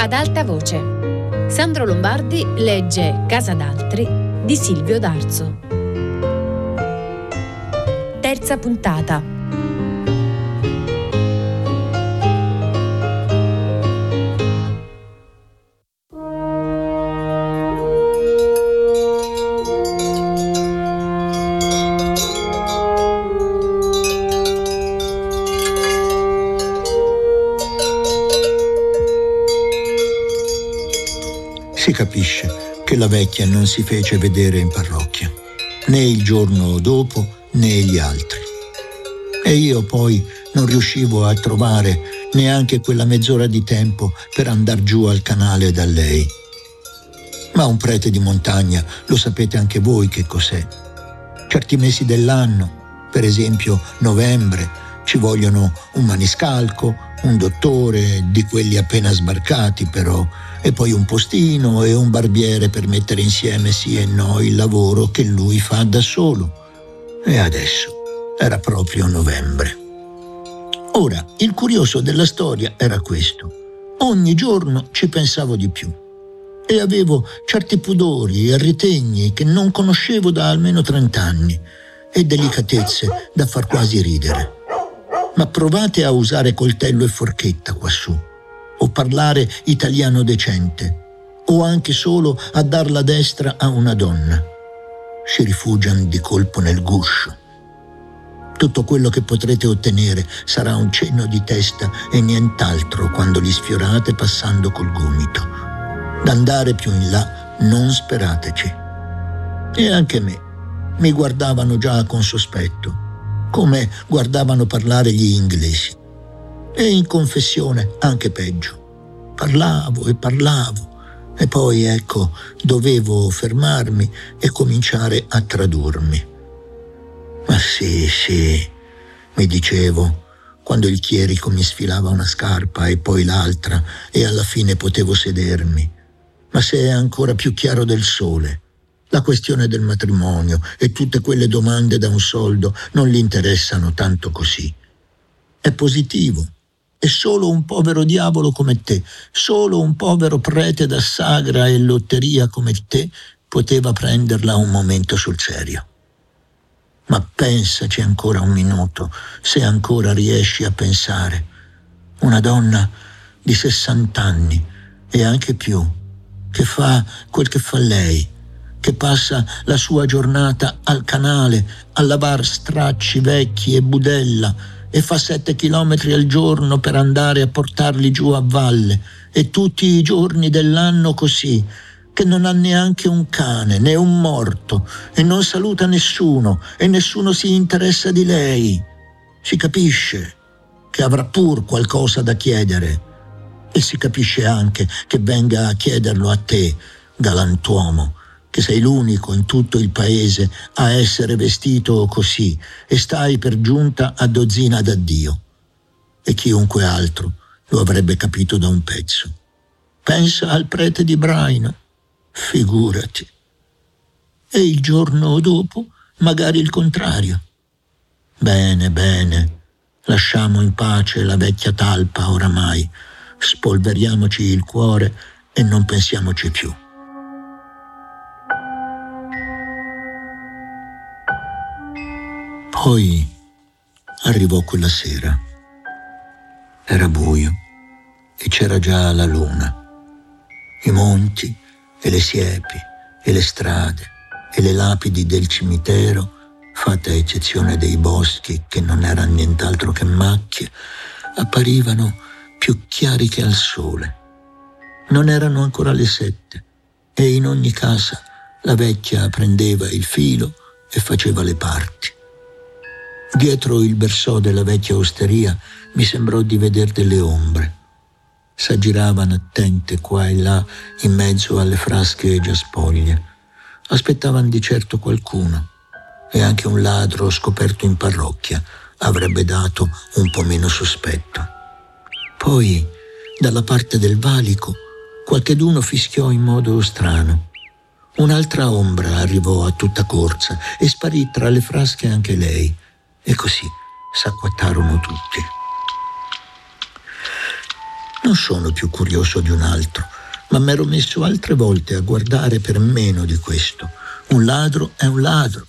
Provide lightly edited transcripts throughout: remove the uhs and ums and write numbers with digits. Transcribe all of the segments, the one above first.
Ad alta voce. Sandro Lombardi legge Casa d'altri di Silvio D'Arzo. Terza puntata. Si capisce che la vecchia non si fece vedere in parrocchia, né il giorno dopo né gli altri. E io poi non riuscivo a trovare neanche quella mezz'ora di tempo per andar giù al canale da lei. Ma un prete di montagna, lo sapete anche voi che cos'è. Certi mesi dell'anno, per esempio novembre, ci vogliono un maniscalco, un dottore, di quelli appena sbarcati però, e poi un postino e un barbiere per mettere insieme sì e no il lavoro che lui fa da solo. E adesso era proprio novembre. Ora, il curioso della storia era questo. Ogni giorno ci pensavo di più e avevo certi pudori e ritegni che non conoscevo da almeno 30 anni e delicatezze da far quasi ridere. Ma provate a usare coltello e forchetta quassù, o parlare italiano decente, o anche solo a dar la destra a una donna. Si rifugiano di colpo nel guscio. Tutto quello che potrete ottenere sarà un cenno di testa e nient'altro quando li sfiorate passando col gomito. D'andare più in là non sperateci. E anche me mi guardavano già con sospetto, come guardavano parlare gli inglesi. E in confessione anche peggio. Parlavo e poi ecco dovevo fermarmi e cominciare a tradurmi. Ma sì, mi dicevo, quando il chierico mi sfilava una scarpa e poi l'altra e alla fine potevo sedermi. Ma se è ancora più chiaro del sole, la questione del matrimonio e tutte quelle domande da un soldo non gli interessano tanto così. È positivo. E solo un povero diavolo come te, solo un povero prete da sagra e lotteria come te poteva prenderla un momento sul serio. Ma pensaci ancora un minuto, se ancora riesci a pensare. Una donna di 60 anni e anche più, che fa quel che fa lei, che passa la sua giornata al canale a lavar stracci vecchi e budella e fa 7 chilometri al giorno per andare a portarli giù a valle, e tutti i giorni dell'anno così, che non ha neanche un cane né un morto e non saluta nessuno e nessuno si interessa di lei. Si capisce che avrà pur qualcosa da chiedere e si capisce anche che venga a chiederlo a te, galantuomo, che sei l'unico in tutto il paese a essere vestito così e stai per giunta a dozzina d'addio. E chiunque altro lo avrebbe capito da un pezzo. Pensa al prete di Braino, figurati. E il giorno dopo magari il contrario. Bene, lasciamo in pace la vecchia talpa oramai, spolveriamoci il cuore e non pensiamoci più. Poi arrivò quella sera. Era buio e c'era già la luna. I monti e le siepi e le strade e le lapidi del cimitero, fatta eccezione dei boschi che non erano nient'altro che macchie, apparivano più chiari che al sole. Non erano ancora le 7 e in ogni casa la vecchia prendeva il filo e faceva le parti. Dietro il bersò della vecchia osteria mi sembrò di veder delle ombre. S'aggiravano attente qua e là in mezzo alle frasche già spoglie. Aspettavano di certo qualcuno e anche un ladro scoperto in parrocchia avrebbe dato un po' meno sospetto. Poi, dalla parte del valico, qualcheduno fischiò in modo strano. Un'altra ombra arrivò a tutta corsa e sparì tra le frasche anche lei. E così s'acquattarono tutti. Non sono più curioso di un altro, ma m'ero messo altre volte a guardare per meno di questo. Un ladro è un ladro.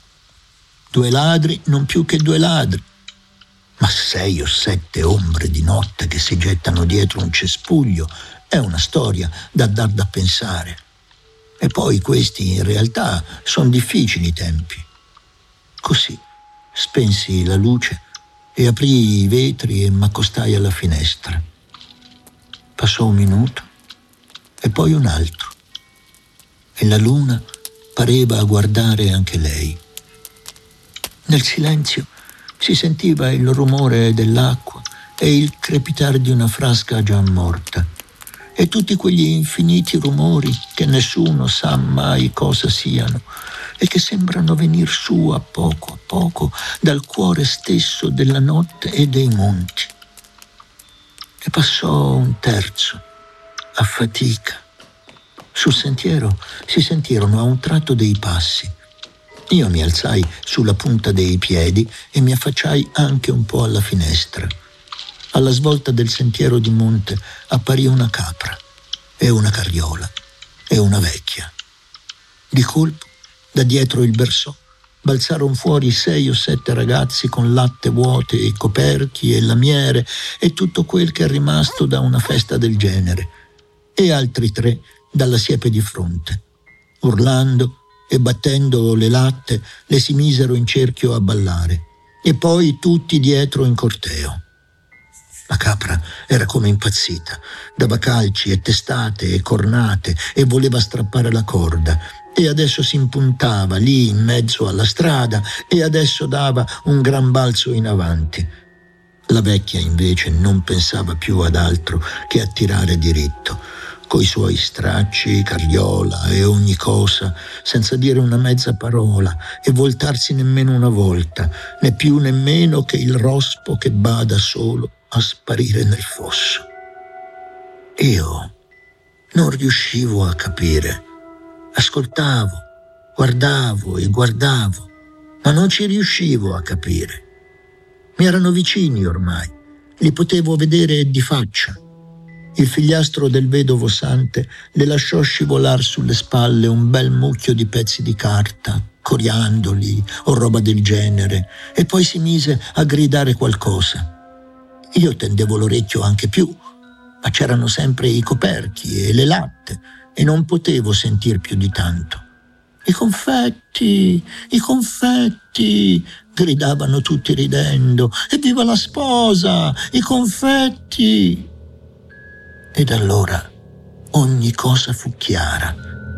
2 ladri non più che 2 ladri. Ma 6 o 7 ombre di notte che si gettano dietro un cespuglio è una storia da dar da pensare. E poi questi in realtà sono difficili tempi. Così spensi la luce e aprii i vetri e m'accostai alla finestra. Passò un minuto e poi un altro, e la luna pareva guardare anche lei. Nel silenzio si sentiva il rumore dell'acqua e il crepitare di una frasca già morta, e tutti quegli infiniti rumori che nessuno sa mai cosa siano e che sembrano venir su a poco dal cuore stesso della notte e dei monti. E passò un terzo, a fatica. Sul sentiero si sentirono a un tratto dei passi. Io mi alzai sulla punta dei piedi e mi affacciai anche un po' alla finestra. Alla svolta del sentiero di monte apparì una capra e una carriola e una vecchia. Di colpo, da dietro il bersò, balzarono fuori 6 o 7 ragazzi con latte vuote e coperchi e lamiere e tutto quel che è rimasto da una festa del genere, e altri 3 dalla siepe di fronte. Urlando e battendo le latte, le si misero in cerchio a ballare, e poi tutti dietro in corteo. La capra era come impazzita, dava calci e testate e cornate e voleva strappare la corda, e adesso si impuntava lì in mezzo alla strada e adesso dava un gran balzo in avanti. La vecchia invece non pensava più ad altro che a tirare diritto, coi suoi stracci, carriola e ogni cosa, senza dire una mezza parola e voltarsi nemmeno una volta, né più nemmeno che il rospo che bada solo a sparire nel fosso. Io non riuscivo a capire. Ascoltavo, guardavo e guardavo, ma non ci riuscivo a capire. Mi erano vicini ormai, li potevo vedere di faccia. Il figliastro del vedovo Sante le lasciò scivolar sulle spalle un bel mucchio di pezzi di carta, coriandoli o roba del genere, e poi si mise a gridare qualcosa. Io tendevo l'orecchio anche più, ma c'erano sempre i coperchi e le latte e non potevo sentir più di tanto. I confetti, gridavano tutti ridendo. Evviva la sposa, i confetti! Ed allora ogni cosa fu chiara.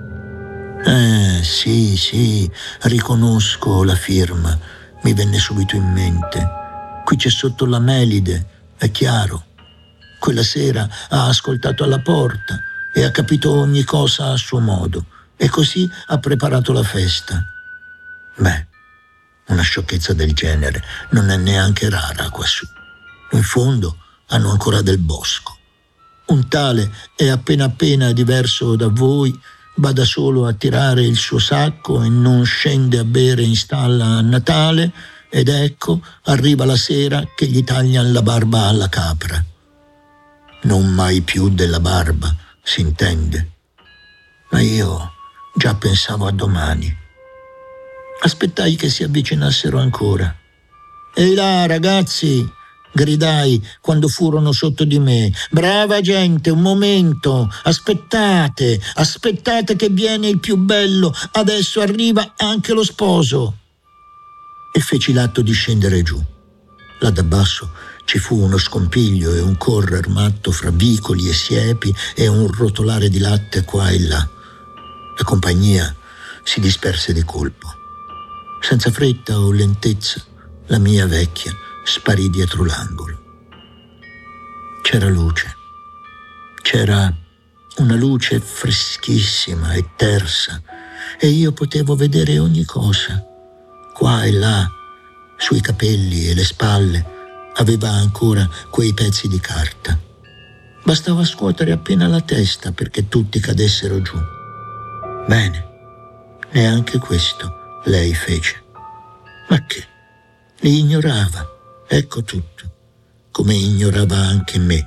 Sì, riconosco la firma, mi venne subito in mente. Qui c'è sotto la Melide, è chiaro. Quella sera ha ascoltato alla porta e ha capito ogni cosa a suo modo, e così ha preparato la festa. Beh, una sciocchezza del genere non è neanche rara quassù. In fondo hanno ancora del bosco. Un tale è appena diverso da voi, bada solo a tirare il suo sacco e non scende a bere in stalla a Natale, ed ecco arriva la sera che gli taglian la barba alla capra. Non mai più della barba, si intende. Ma io già pensavo a domani. Aspettai che si avvicinassero ancora. «Ehi là, ragazzi!» gridai quando furono sotto di me. «Brava gente, un momento! Aspettate che viene il più bello! Adesso arriva anche lo sposo!» E feci l'atto di scendere giù. Là da basso ci fu uno scompiglio e un correr matto fra vicoli e siepi e un rotolare di latte qua e là. La compagnia si disperse di colpo. Senza fretta o lentezza, la mia vecchia sparì dietro l'angolo. C'era luce. C'era una luce freschissima e tersa, e io potevo vedere ogni cosa. Qua e là, sui capelli e le spalle, aveva ancora quei pezzi di carta. Bastava scuotere appena la testa perché tutti cadessero giù. Bene, neanche questo lei fece. Ma che? Li ignorava, ecco tutto, come ignorava anche me,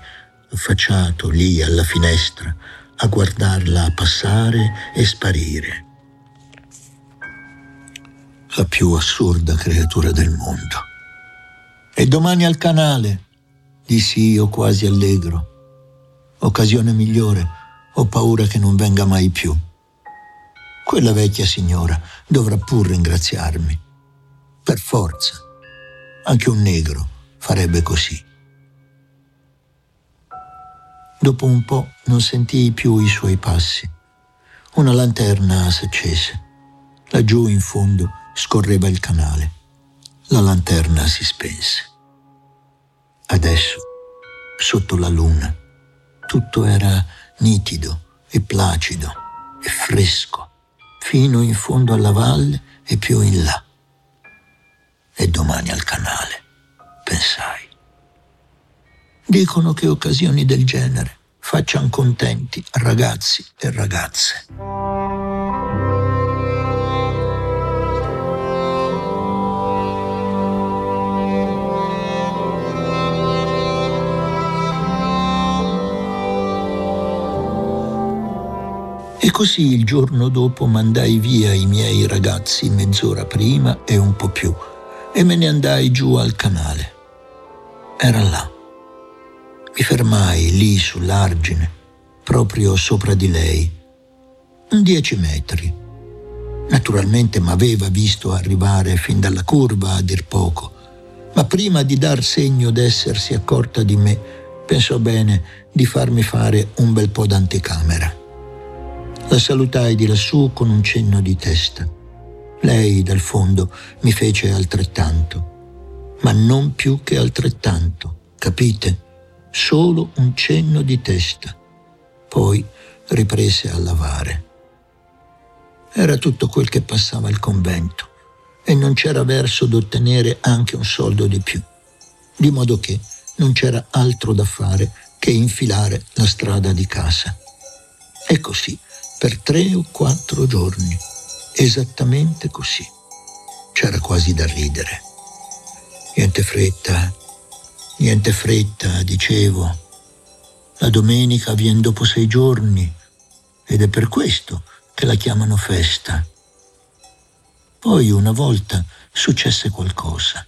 affacciato lì alla finestra a guardarla passare e sparire. La più assurda creatura del mondo. E domani al canale, dissi io quasi allegro. Occasione migliore, ho paura che non venga mai più. Quella vecchia signora dovrà pur ringraziarmi. Per forza. Anche un negro farebbe così. Dopo un po' non sentii più i suoi passi. Una lanterna s'accese. Laggiù in fondo scorreva il canale. La lanterna si spense. Adesso, sotto la luna, tutto era nitido e placido e fresco, fino in fondo alla valle e più in là. E domani al canale, pensai. Dicono che occasioni del genere facciano contenti ragazzi e ragazze. E così il giorno dopo mandai via i miei ragazzi mezz'ora prima e un po' più, e me ne andai giù al canale. Era là. Mi fermai lì sull'argine, proprio sopra di lei. 10 metri. Naturalmente m'aveva visto arrivare fin dalla curva, a dir poco, ma prima di dar segno d'essersi accorta di me, pensò bene di farmi fare un bel po' d'anticamera. La salutai di lassù con un cenno di testa. Lei, dal fondo, mi fece altrettanto, ma non più che altrettanto, capite? Solo un cenno di testa. Poi riprese a lavare. Era tutto quel che passava al convento e non c'era verso d'ottenere anche un soldo di più, di modo che non c'era altro da fare che infilare la strada di casa. E così, per 3 o 4 giorni, esattamente così. C'era quasi da ridere. Niente fretta, dicevo. La domenica vien dopo 6 giorni ed è per questo che la chiamano festa. Poi una volta successe qualcosa.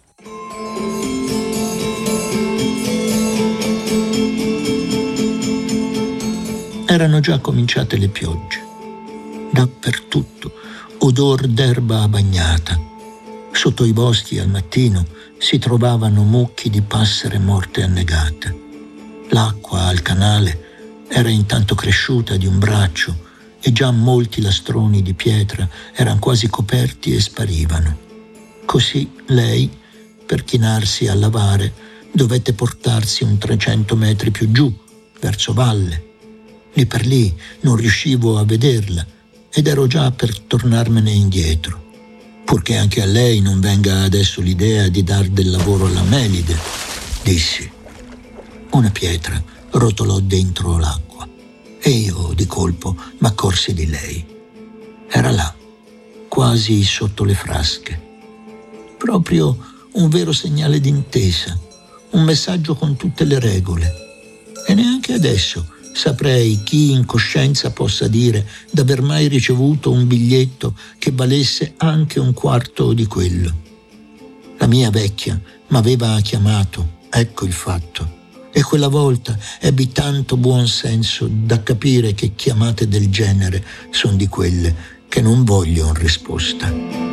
Erano già cominciate le piogge. Dappertutto odor d'erba bagnata. Sotto i boschi al mattino si trovavano mucchi di passere morte annegate. L'acqua al canale era intanto cresciuta di un braccio e già molti lastroni di pietra erano quasi coperti e sparivano. Così lei, per chinarsi a lavare, dovette portarsi un 300 metri più giù, verso valle. Lì per lì non riuscivo a vederla ed ero già per tornarmene indietro. Purché anche a lei non venga adesso l'idea di dar del lavoro alla Melide, dissi. Una pietra rotolò dentro l'acqua e io di colpo m'accorsi di lei. Era là, quasi sotto le frasche. Proprio un vero segnale d'intesa, un messaggio con tutte le regole. E neanche adesso saprei chi in coscienza possa dire d'aver mai ricevuto un biglietto che valesse anche un quarto di quello. La mia vecchia m'aveva chiamato, ecco il fatto, e quella volta ebbi tanto buon senso da capire che chiamate del genere son di quelle che non vogliono risposta.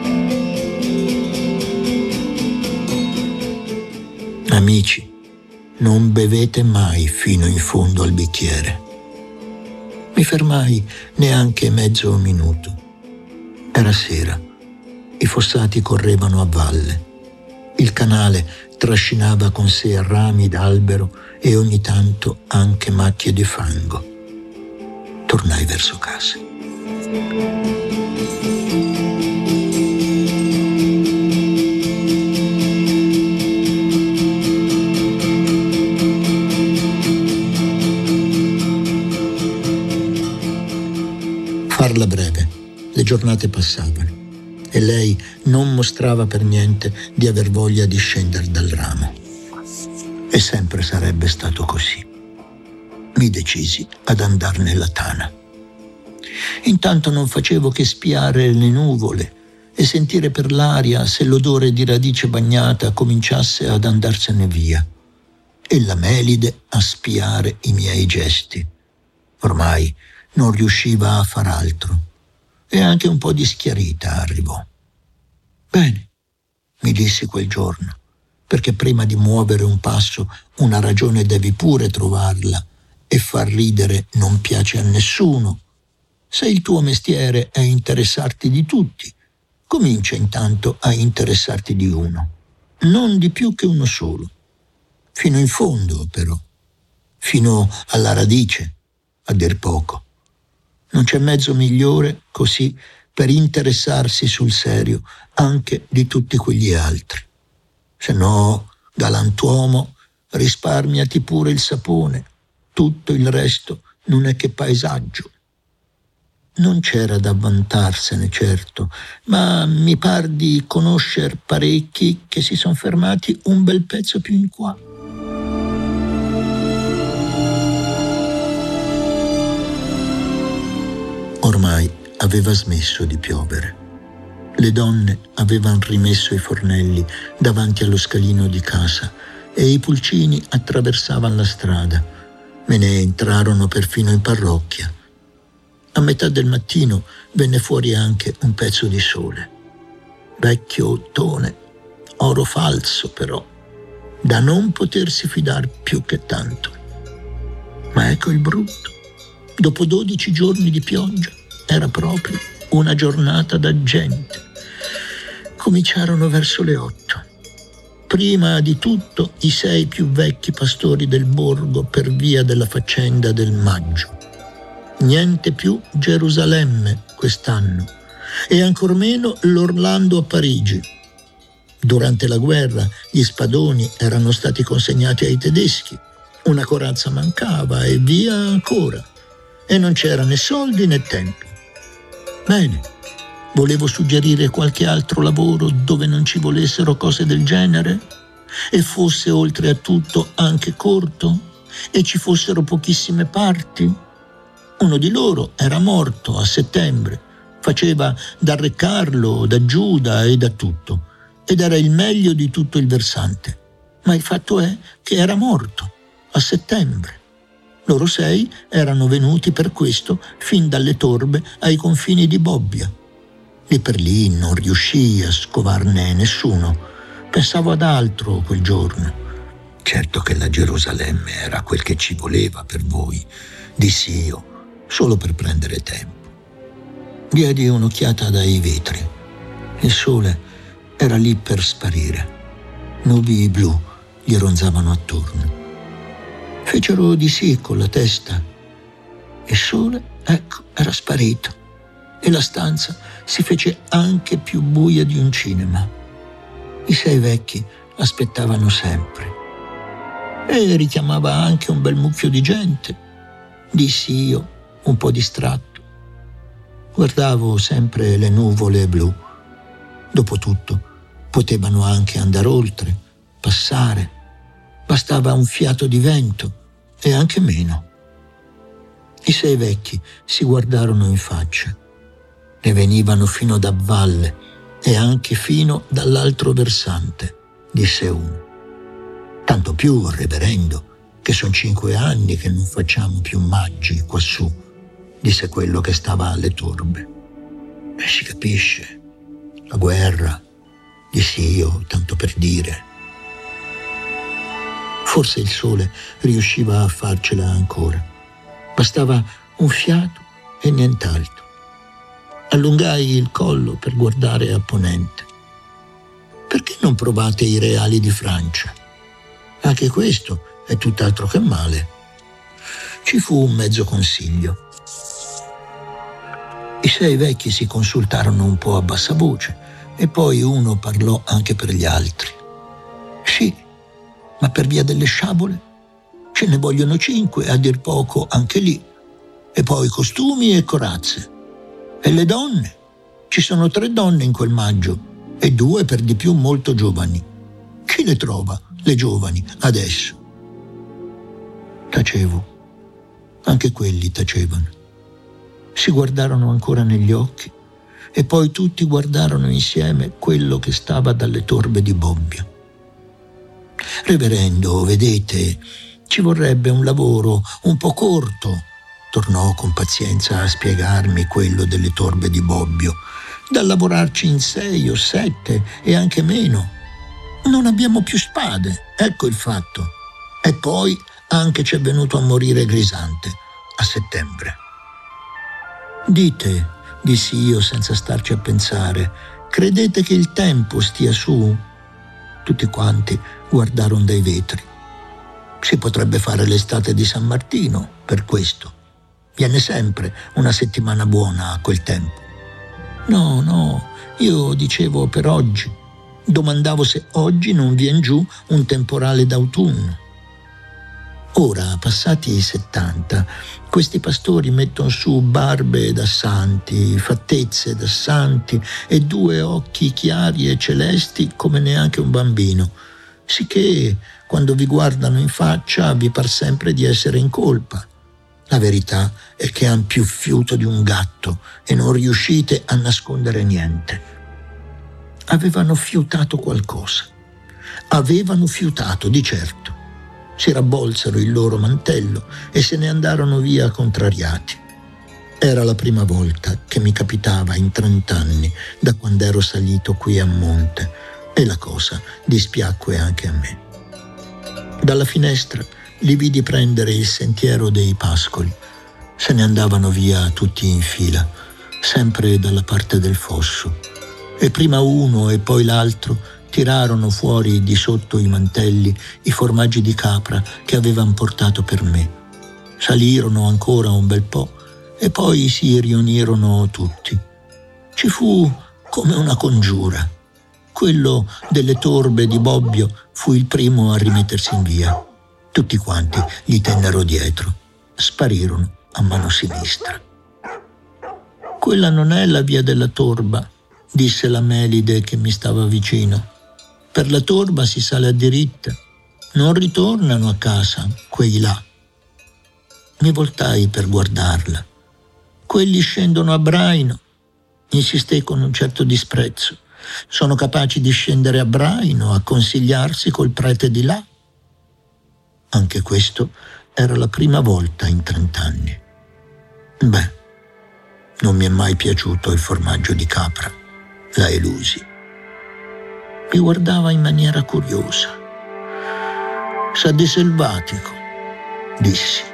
Amici, non bevete mai fino in fondo al bicchiere. Mi fermai neanche mezzo minuto. Era sera. I fossati correvano a valle. Il canale trascinava con sé rami d'albero e ogni tanto anche macchie di fango. Tornai verso casa. Farla breve, le giornate passavano e lei non mostrava per niente di aver voglia di scendere dal ramo. E sempre sarebbe stato così. mi decisi ad andar nella tana. Intanto non facevo che spiare le nuvole e sentire per l'aria se l'odore di radice bagnata cominciasse ad andarsene via, e la melide a spiare i miei gesti. Ormai non riusciva a far altro, e anche un po' di schiarita arrivò. «Bene», mi dissi quel giorno, perché prima di muovere un passo una ragione devi pure trovarla, e far ridere non piace a nessuno. Se il tuo mestiere è interessarti di tutti, comincia intanto a interessarti di uno, non di più che uno solo. Fino in fondo, però, fino alla radice, a dir poco. Non c'è mezzo migliore, così, per interessarsi sul serio anche di tutti quegli altri. Se no, galantuomo, risparmiati pure il sapone, tutto il resto non è che paesaggio. Non c'era da vantarsene, certo, ma mi par di conoscer parecchi che si son fermati un bel pezzo più in qua. Ormai aveva smesso di piovere. Le donne avevano rimesso i fornelli davanti allo scalino di casa e i pulcini attraversavano la strada. Me ne entrarono perfino in parrocchia. A metà del mattino venne fuori anche un pezzo di sole. Vecchio ottone, oro falso però, da non potersi fidar più che tanto. Ma ecco il brutto. Dopo 12 giorni di pioggia era proprio una giornata da gente. Cominciarono verso le 8. Prima di tutto i 6 più vecchi pastori del borgo per via della faccenda del maggio. Niente più Gerusalemme quest'anno e ancor meno l'Orlando a Parigi. Durante la guerra gli spadoni erano stati consegnati ai tedeschi, una corazza mancava e via ancora, e non c'era né soldi né tempi. Bene, volevo suggerire qualche altro lavoro dove non ci volessero cose del genere e fosse oltre a tutto anche corto e ci fossero pochissime parti. Uno di loro era morto a settembre, faceva da Re Carlo, da Giuda e da tutto, ed era il meglio di tutto il versante. Ma il fatto è che era morto a settembre. Loro 6 erano venuti per questo fin dalle torbe ai confini di Bobbia. Lì per lì non riuscii a scovarne nessuno. Pensavo ad altro quel giorno. Certo che la Gerusalemme era quel che ci voleva per voi, dissi io, solo per prendere tempo. Diedi un'occhiata dai vetri. Il sole era lì per sparire. Nubi blu gli ronzavano attorno. Fecero di sì con la testa. Il sole, ecco, era sparito e la stanza si fece anche più buia di un cinema. I 6 vecchi aspettavano sempre. E richiamava anche un bel mucchio di gente, dissi io, un po' distratto. Guardavo sempre le nuvole blu. Dopotutto, potevano anche andare oltre, passare. Bastava un fiato di vento e anche meno. I 6 vecchi si guardarono in faccia. Ne venivano fino da valle e anche fino dall'altro versante, disse uno. Tanto più, reverendo, che son 5 anni che non facciamo più maggi quassù, disse quello che stava alle torbe. E si capisce, la guerra, dissi io, tanto per dire. Forse il sole riusciva a farcela ancora. Bastava un fiato e nient'altro. Allungai il collo per guardare a ponente. Perché non provate i reali di Francia? Anche questo è tutt'altro che male. Ci fu un mezzo consiglio. I 6 vecchi si consultarono un po' a bassa voce e poi uno parlò anche per gli altri. Sì, ma per via delle sciabole ce ne vogliono 5, a dir poco anche lì, e poi costumi e corazze. E le donne? Ci sono 3 donne in quel maggio e 2 per di più molto giovani. Chi le trova, le giovani, adesso? Tacevo. Anche quelli tacevano. Si guardarono ancora negli occhi e poi tutti guardarono insieme quello che stava dalle torbe di Bobbio. «Reverendo, vedete, ci vorrebbe un lavoro un po' corto», tornò con pazienza a spiegarmi quello delle torbe di Bobbio, «da lavorarci in 6 o 7 e anche meno. Non abbiamo più spade, ecco il fatto. E poi anche c'è venuto a morire Grisante a settembre». «Dite», dissi io senza starci a pensare, «credete che il tempo stia su?» Tutti quanti guardarono dai vetri. «Si potrebbe fare l'estate di San Martino per questo. Viene sempre una settimana buona a quel tempo». No, io dicevo per oggi. Domandavo se oggi non vien giù un temporale d'autunno». Ora, passati i 70, questi pastori mettono su barbe da santi, fattezze da santi e 2 occhi chiari e celesti come neanche un bambino, sicché quando vi guardano in faccia vi par sempre di essere in colpa. La verità è che han più fiuto di un gatto e non riuscite a nascondere niente. Avevano fiutato qualcosa. Avevano fiutato, di certo. Si rabbolsero il loro mantello e se ne andarono via contrariati. Era la prima volta che mi capitava in 30 anni da quando ero salito qui a monte e la cosa dispiacque anche a me. Dalla finestra li vidi prendere il sentiero dei pascoli. Se ne andavano via tutti in fila, sempre dalla parte del fosso, e prima uno e poi l'altro tirarono fuori di sotto i mantelli i formaggi di capra che avevan portato per me. Salirono ancora un bel po' e poi si riunirono tutti. Ci fu come una congiura. Quello delle torbe di Bobbio fu il primo a rimettersi in via. Tutti quanti gli tennero dietro. Sparirono a mano sinistra. «Quella non è la via della torba», disse la Melide che mi stava vicino. «Per la torba si sale a diritta. Non ritornano a casa quei là». Mi voltai per guardarla. «Quelli scendono a Braino», insistei con un certo disprezzo. «Sono capaci di scendere a Braino a consigliarsi col prete di là». Anche questo era la prima volta in 30 anni. Beh, non mi è mai piaciuto il formaggio di capra, la Elusi. Mi guardava in maniera curiosa. «Sa di selvatico», dissi.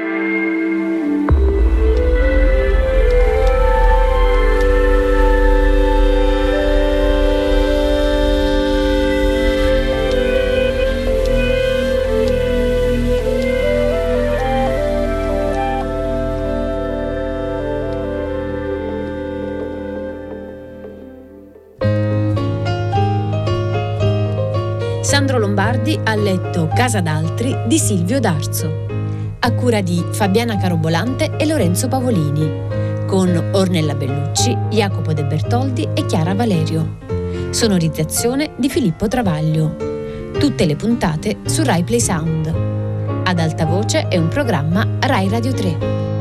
Sandro Lombardi ha letto Casa d'altri di Silvio D'Arzo, a cura di Fabiana Carobolante e Lorenzo Pavolini, con Ornella Bellucci, Jacopo De Bertoldi e Chiara Valerio. Sonorizzazione di Filippo Travaglio. Tutte le puntate su Rai Play Sound. Ad alta voce è un programma Rai Radio 3.